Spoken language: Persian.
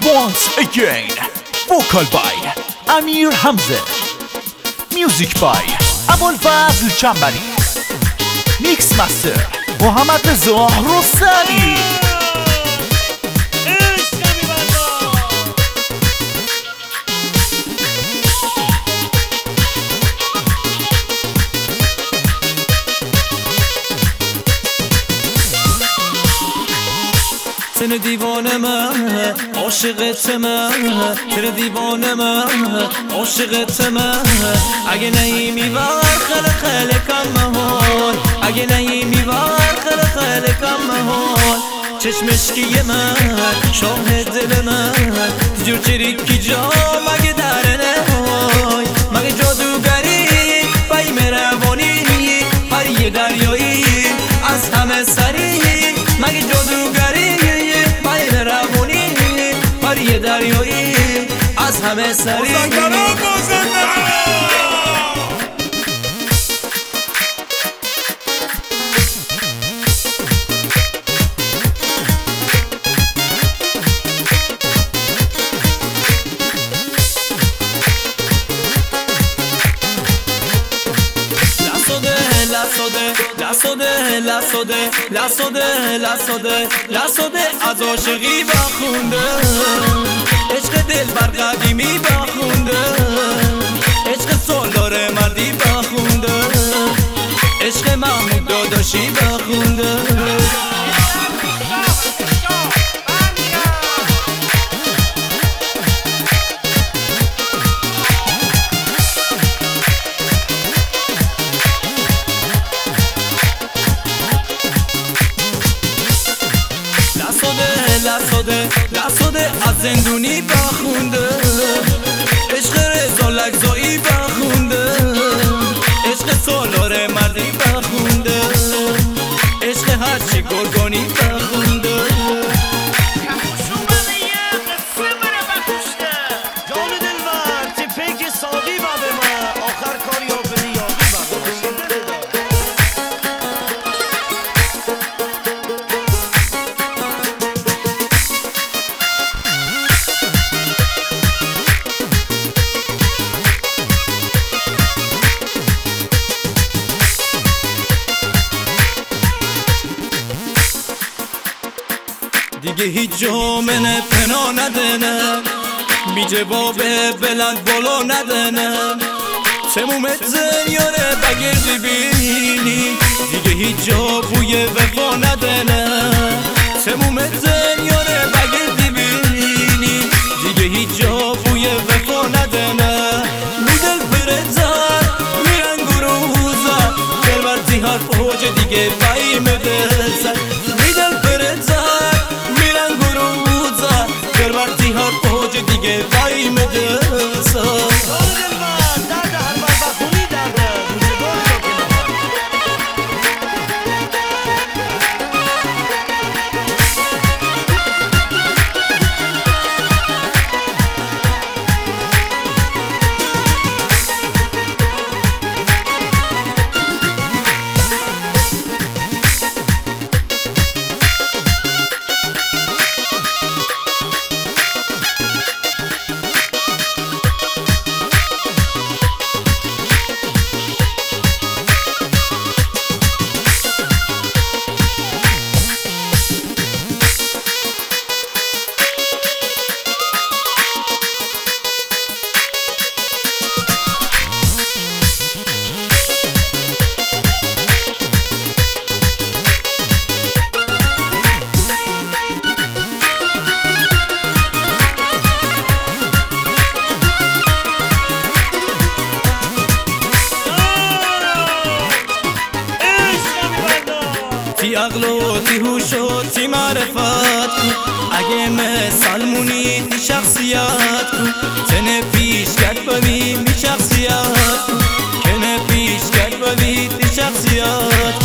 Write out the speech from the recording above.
Once again, vocal by امیر حمزه، music by ابوالفضل چنبری، میکس مستر محمد رضا رستمی. تن دیوانه من عاشقت من، تن دیوانه من عاشقت من. اگه نیمی بر خل خل کم مهان، اگه نیمی بر خل خل کم مهان. چشمشکی من شاهد دل من، جور چریکی جا مگه درنه های، مگه جادوگری بیم روانی هر یه دریایی از همه سری، مگه جادوگری یه دریایی از همه سری. لساده از عاشقی بخونده، عشق دل بر قدیمی بخونده، عشق سالار مردی بخونده، عشق محمود داداشی بخونده. لساده از زندونی بخونده، عشق رضا لگزایی بخونده، عشق سالار مردی بخونده، عشق هرچی گرگانی بخونده. دیگه هیچ جا منه پناه ندنه، بی جواب بلند بالا ندنه، تمومت زنیاره بگردی بینی، دیگه هیچ جا بوی وفا ندنه، تمومت زنیاره بگردی بینی، دیگه هیچ جا بوی وفا ندنه. میدل پرزن میرن گروزن، دلبرتی هر پوج دیگه بایی مدرسن، میدل پرزن دلبرتی هر پوج دیگه بایی مدرسن. تی عقل و تی هوش و تی معرفت کو، اگه مثل مونی تی شخصیت کو، تنه پیش کرد ببین می شخصیت کو، کنه پیش کرد ببین تی شخصیت